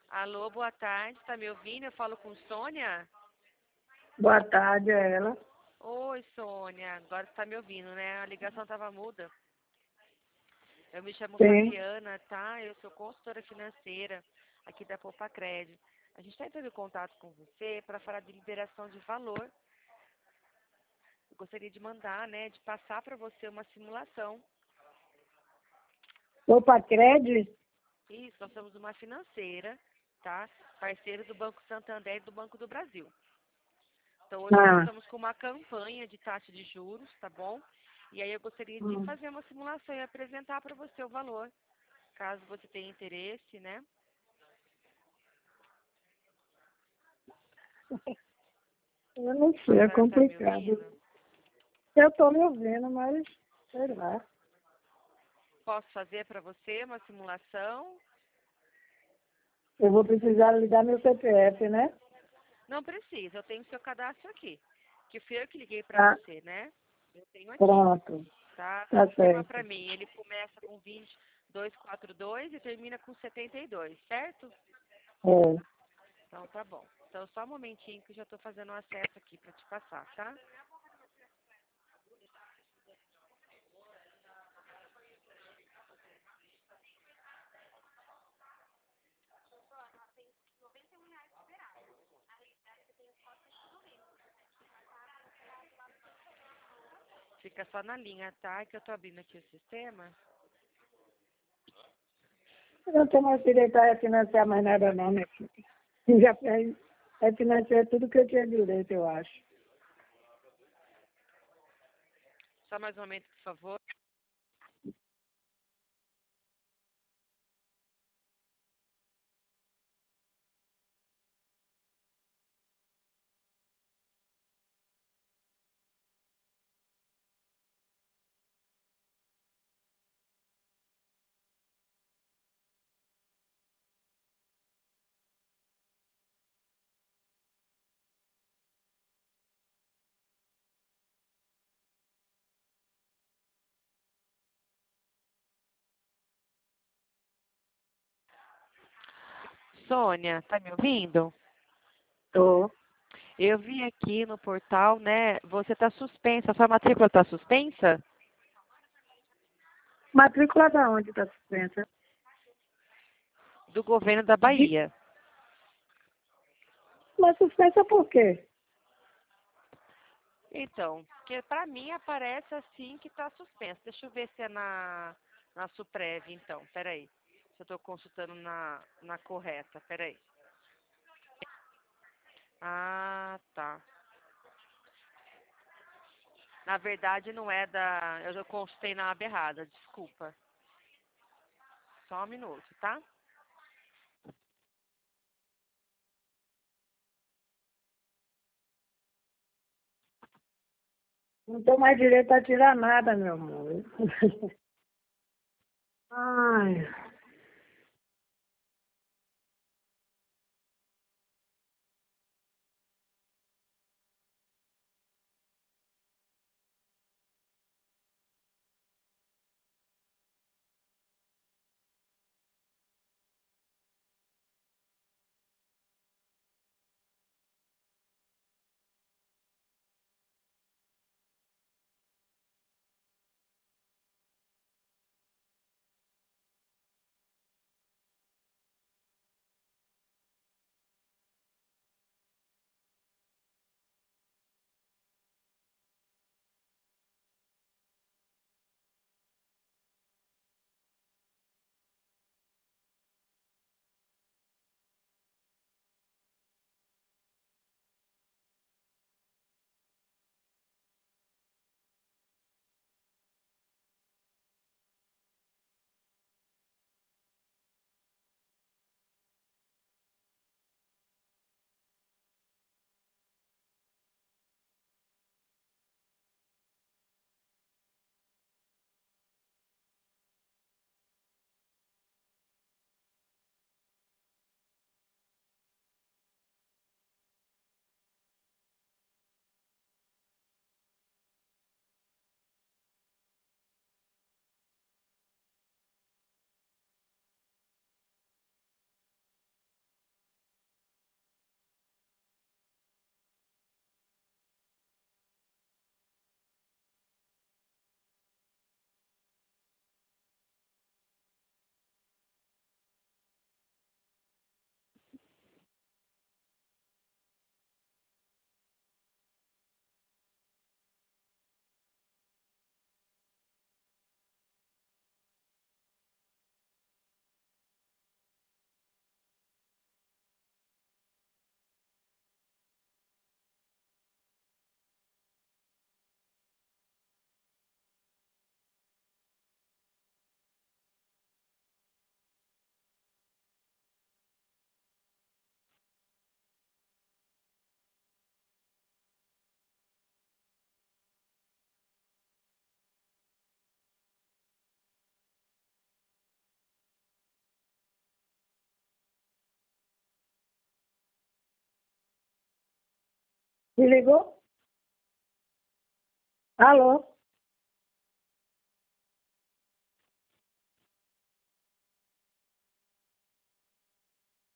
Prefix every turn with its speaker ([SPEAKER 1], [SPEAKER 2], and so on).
[SPEAKER 1] Alô, boa tarde, tá me ouvindo? Eu falo com Sônia?
[SPEAKER 2] Boa tarde, é ela.
[SPEAKER 1] Oi, Sônia, agora você tá me ouvindo, né? A ligação tava muda. Eu me chamo
[SPEAKER 2] Sim.
[SPEAKER 1] Fabiana, tá? Eu sou consultora financeira aqui da Poupa Crédito. A gente está entrando em contato com você para falar de liberação de valor. Eu gostaria de mandar, né, de passar para você uma simulação.
[SPEAKER 2] Opa, crédito?
[SPEAKER 1] Isso, nós somos uma financeira, tá? Parceiro do Banco Santander e do Banco do Brasil. Então, hoje nós
[SPEAKER 2] Ah.
[SPEAKER 1] estamos com uma campanha de taxa de juros, tá bom? E aí eu gostaria de
[SPEAKER 2] hum.
[SPEAKER 1] fazer uma simulação e apresentar para você o valor, caso você tenha interesse, né?
[SPEAKER 2] Eu não
[SPEAKER 1] A
[SPEAKER 2] sei, é
[SPEAKER 1] senhora está me
[SPEAKER 2] complicado.
[SPEAKER 1] ouvindo?
[SPEAKER 2] Eu estou me ouvindo, mas sei lá.
[SPEAKER 1] Posso fazer para você uma simulação?
[SPEAKER 2] Eu vou precisar lhe dar meu CPF, né?
[SPEAKER 1] Não precisa, eu tenho seu cadastro aqui. Que fui eu que liguei para
[SPEAKER 2] Tá,
[SPEAKER 1] você, né? Eu tenho aqui,
[SPEAKER 2] pronto.
[SPEAKER 1] tá?
[SPEAKER 2] Tá
[SPEAKER 1] Confirma para
[SPEAKER 2] certo.
[SPEAKER 1] mim. Ele começa com 2242 e termina com 72, certo?
[SPEAKER 2] É.
[SPEAKER 1] Então tá bom. Então só um momentinho que eu já estou fazendo o acesso aqui para te passar, tá? Fica só na linha, tá? Que eu tô abrindo aqui o sistema.
[SPEAKER 2] Eu não tenho mais direito a financiar mais nada não, né, filho? Já fez, financiar tudo que eu tinha direito, eu acho.
[SPEAKER 1] Só mais um momento, por favor. Sônia, tá me ouvindo?
[SPEAKER 2] Tô.
[SPEAKER 1] Eu vi aqui no portal, né? Você tá suspensa. A sua matrícula tá suspensa?
[SPEAKER 2] Matrícula da onde está suspensa?
[SPEAKER 1] Do governo da
[SPEAKER 2] De...
[SPEAKER 1] Bahia.
[SPEAKER 2] Mas suspensa por quê?
[SPEAKER 1] Então, porque pra mim aparece assim que tá suspensa. Deixa eu ver se é na Suprev, então. Peraí. Se eu tô consultando na correta. Peraí. Ah, tá. Na verdade, não é da. Eu já consultei na aba errada, desculpa. Só um minuto, tá?
[SPEAKER 2] Não tenho mais direito a tirar nada, meu amor. Ai. Me ligou? Alô?